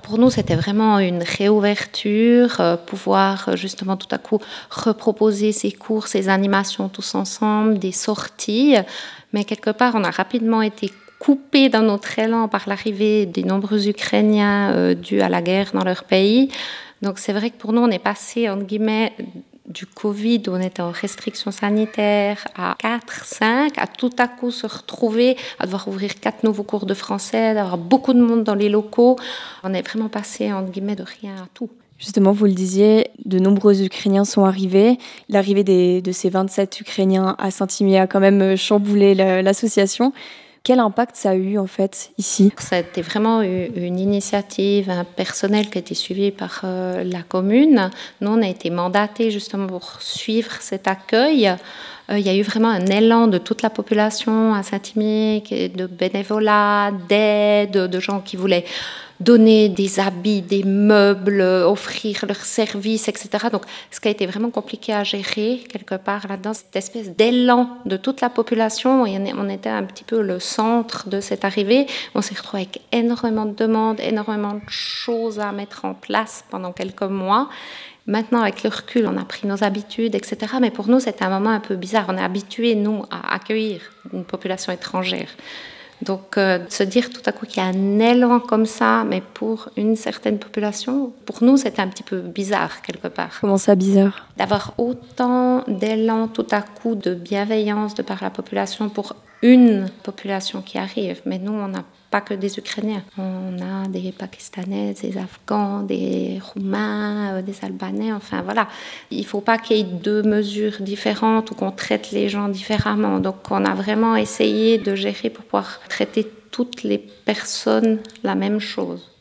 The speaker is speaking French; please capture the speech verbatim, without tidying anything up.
Pour nous, c'était vraiment une réouverture, euh, pouvoir euh, justement tout à coup reproposer ces cours, ces animations tous ensemble, des sorties. Mais quelque part, on a rapidement été coupés dans notre élan par l'arrivée des nombreux Ukrainiens euh, dus à la guerre dans leur pays. Donc c'est vrai que pour nous, on est passé, entre guillemets, du Covid, où on était en restriction sanitaire, à quatre, cinq, à tout à coup se retrouver, à devoir ouvrir quatre nouveaux cours de français, d'avoir beaucoup de monde dans les locaux. On est vraiment passé, entre guillemets, de rien à tout. Justement, vous le disiez, de nombreux Ukrainiens sont arrivés. L'arrivée des, de ces vingt-sept Ukrainiens à Saint-Imier a quand même chamboulé la, l'association. Quel impact ça a eu en fait ici ? Ça a été vraiment une initiative personnelle qui a été suivie par euh, la commune. Nous, on a été mandatés justement pour suivre cet accueil. Euh, il y a eu vraiment un élan de toute la population à Saint-Imier, de bénévolat, d'aide, de gens qui voulaient donner des habits, des meubles, offrir leurs services, et cetera. Donc, ce qui a été vraiment compliqué à gérer, quelque part, là-dedans, cette espèce d'élan de toute la population. Et on était un petit peu le centre de cette arrivée. On s'est retrouvé avec énormément de demandes, énormément de choses à mettre en place pendant quelques mois. Maintenant, avec le recul, on a pris nos habitudes, et cetera. Mais pour nous, c'était un moment un peu bizarre. On est habitués, nous, à accueillir une population étrangère. Donc, euh, se dire tout à coup qu'il y a un élan comme ça, mais pour une certaine population, pour nous, c'était un petit peu bizarre, quelque part. Comment ça, bizarre ? D'avoir autant d'élan tout à coup, de bienveillance de par la population pour une population qui arrive. Mais nous, on n'a pas que des Ukrainiens. On a des Pakistanais, des Afghans, des Roumains, euh, des Albanais, enfin voilà. Il ne faut pas qu'il y ait deux mesures différentes ou qu'on traite les gens différemment. Donc on a vraiment essayé de gérer pour pouvoir traiter toutes les personnes la même chose.